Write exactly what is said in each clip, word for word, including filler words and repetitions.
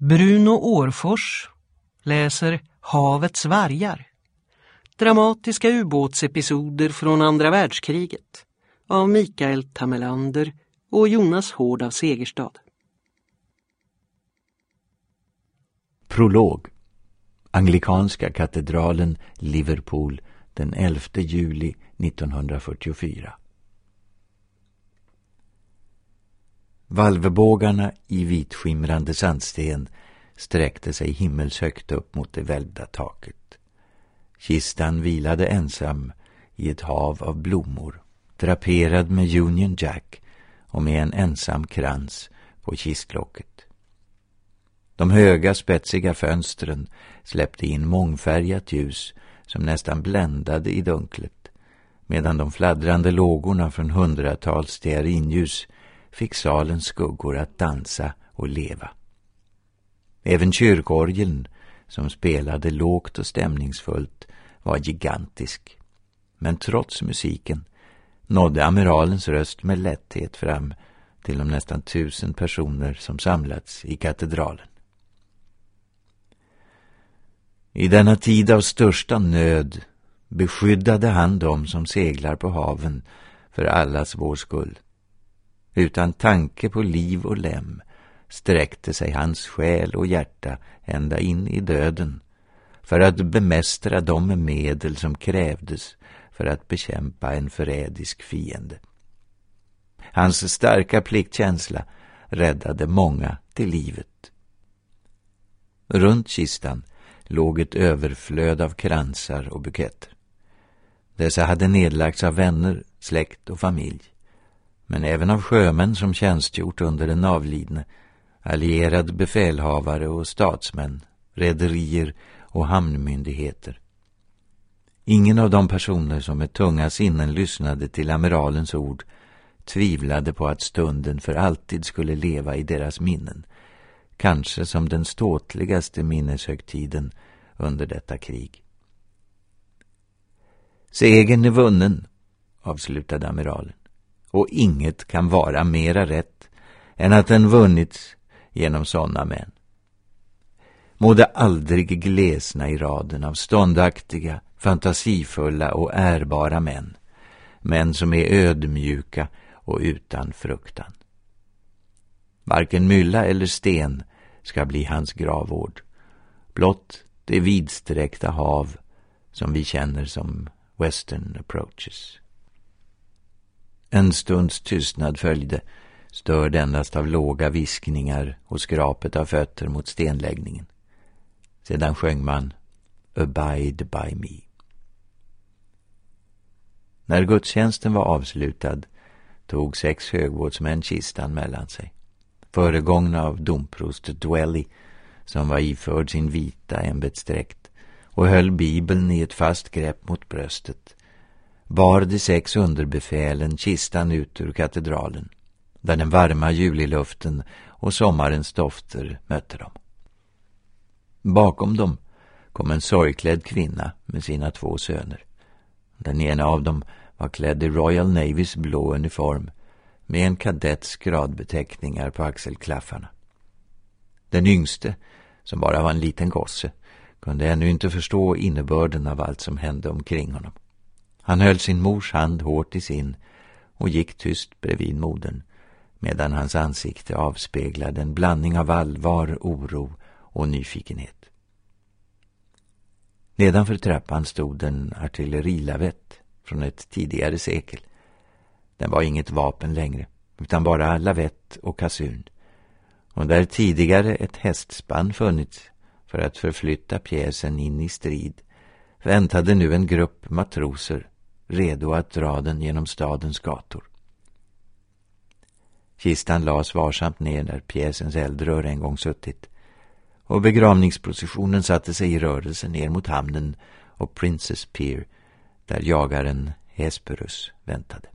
Bruno Årfors läser Havets vargar. Dramatiska ubåtsepisoder från andra världskriget av Mikael Tamelander och Jonas Hård av Segerstad. Prolog. Anglikanska katedralen, Liverpool, den elfte juli nittonhundrafyrtiofyra. Valvebågarna i vitskimrande sandsten sträckte sig himmelshögt upp mot det välvda taket. Kistan vilade ensam i ett hav av blommor, draperad med Union Jack och med en ensam krans på kistlocket. De höga spetsiga fönstren släppte in mångfärgat ljus som nästan bländade i dunklet, medan de fladdrande lågorna från hundratals stearinljus fick salens skuggor att dansa och leva. Även kyrkorgeln, som spelade lågt och stämningsfullt, var gigantisk. Men trots musiken nådde amiralens röst med lätthet fram till de nästan tusen personer som samlats i katedralen. I denna tid av största nöd beskyddade han dem som seglar på haven för allas vår skull. Utan tanke på liv och lem sträckte sig hans själ och hjärta ända in i döden för att bemästra de medel som krävdes för att bekämpa en förrädisk fiende. Hans starka pliktkänsla räddade många till livet. Runt kistan låg ett överflöd av kransar och buketter. Dessa hade nedlagts av vänner, släkt och familj, men även av sjömän som tjänstgjort under den avlidne, allierad befälhavare och statsmän, rederier och hamnmyndigheter. Ingen av de personer som med tunga sinnen lyssnade till amiralens ord tvivlade på att stunden för alltid skulle leva i deras minnen, kanske som den ståtligaste minneshögtiden under detta krig. Segern är vunnen, avslutade amiralen, och inget kan vara mera rätt än att den vunnits genom sådana män. Må det aldrig glesna i raden av ståndaktiga, fantasifulla och ärbara män, män som är ödmjuka och utan fruktan. Varken mylla eller sten ska bli hans gravvård, blott det vidsträckta hav som vi känner som Western Approaches. En stunds tystnad följde, störd endast av låga viskningar och skrapet av fötter mot stenläggningen. Sedan sjöng man Abide by me. När gudstjänsten var avslutad tog sex högvårdsmän kistan mellan sig, föregångna av domprost Dwelly, som var iförd sin vita ämbetsdräkt och höll bibeln i ett fast grepp mot bröstet. Bar de sex underbefälen kistan ut ur katedralen, där den varma juliluften och sommarens dofter mötte dem. Bakom dem kom en sorgklädd kvinna med sina två söner. Den ena av dem var klädd i Royal Navys blå uniform med en kadetts gradbeteckningar på axelklaffarna. Den yngste, som bara var en liten gosse, kunde ännu inte förstå innebörden av allt som hände omkring honom. Han höll sin mors hand hårt i sin och gick tyst bredvid modern, medan hans ansikte avspeglade en blandning av allvar, oro och nyfikenhet. Nedanför trappan stod en artillerilavett från ett tidigare sekel. Den var inget vapen längre, utan bara lavett och kasun. Och där tidigare ett hästspann funnits för att förflytta pjäsen in i strid, väntade nu en grupp matroser redo att dra den genom stadens gator. Kistan lades varsamt ner där pjäsens eldrör en gång suttit, och begravningsprocessionen satte sig i rörelse ner mot hamnen och Princess Pier, där jagaren Hesperus väntade.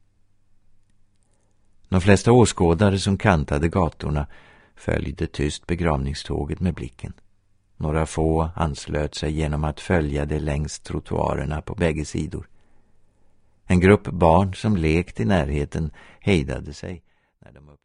De flesta åskådare som kantade gatorna följde tyst begravningståget med blicken. Några få anslöt sig genom att följa det längs trottoarerna på bägge sidor. En grupp barn som lekt i närheten hejdade sig när de